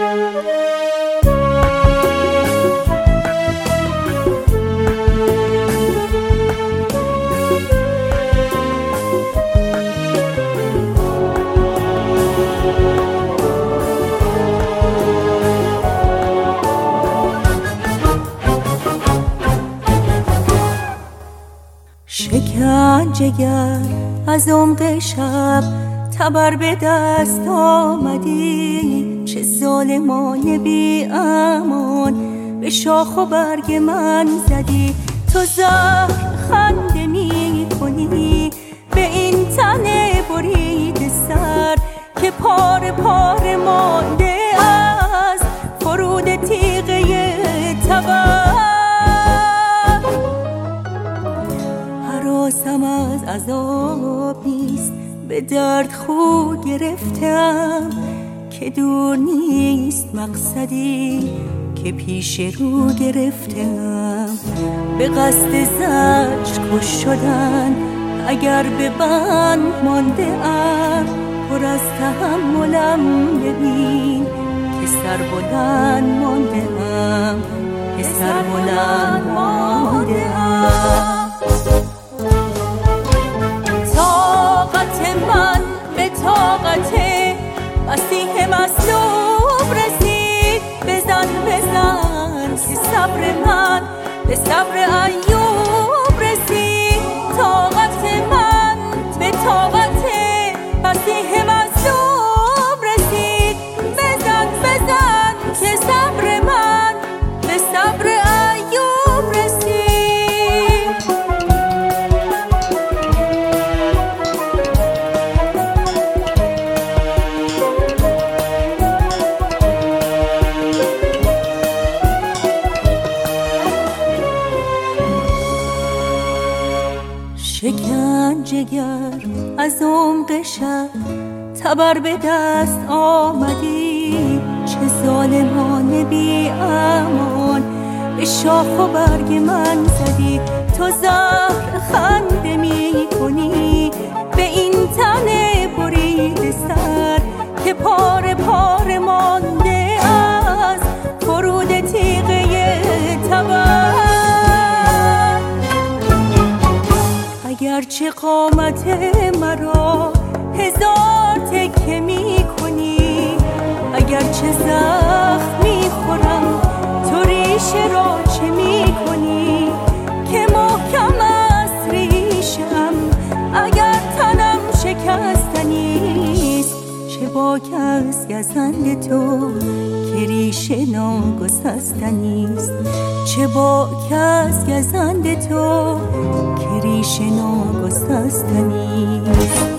جگر از عمق شب تبر به دست آمدی، چه ظالمانه بی امان به شاخ و برگ من زدی. تو زهر خنده می کنی به این تن برید سر که پاره پاره مانده از فرود تیغه تبر. هراسم از عذاب نیست، به درد خو گرفتم که دور نیست مقصدی که پیش رو گرفتم. به قصد زجر کش شدن اگر به بند مانده ام، پر از تحملم ببین که سر بلند مانده ام، که سر بلند مانده ام. طاقت من به طاقت مسیح مصلوب رسید. بزن بزن که صبر من به صبر ایوب رسید. طاقت من به طاقت مسیح مصلوب رسید. بزن بزن که صبر من به صبر ایوب رسید. شکن جگر از عمق شب تبر به دست آمدی، چه ظالمانه بی امان به شاخ و برگ من زدی. تو زهر خنده می کنی به این تن برید سر که پاره پاره مانده از فرود تیغه تبر. اگرچه قامت مرا هزار تکه می کنی، اگرچه زخم می خورم تو ریشه را چه می کنی که محکم است ریشم اگر تنم شکستنیست. چه باک از گزند تو که ریشه ناگسستنیست. چه باک از گزند تو که ریشه ناگسستنیست.